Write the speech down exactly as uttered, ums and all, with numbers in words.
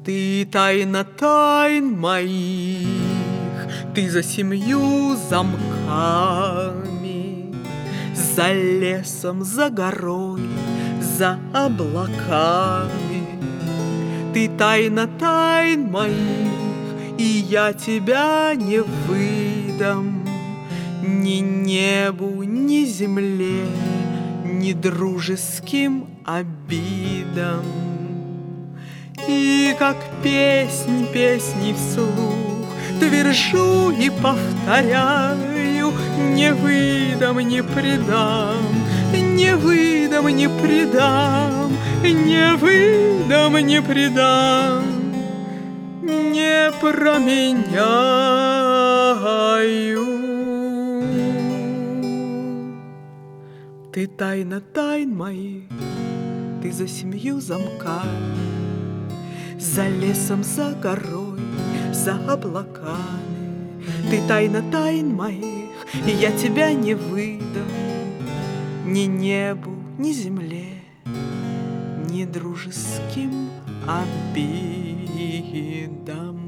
Ты тайна тайн моих, ты за семью замками, за лесом, за горой, за облаками. Ты тайна тайн моих, и я тебя не выдам ни небу, ни земле, ни дружеским обидам. И как песнь песней вслух твержу и повторяю: не выдам, не предам, не выдам, не предам, не выдам, не предам, не променяю. Ты тайна тайн моих, ты за семью замками, за лесом, за горой, за облаками. Ты тайна тайн моих, и я тебя не выдам ни небу, ни земле, ни дружеским обидам.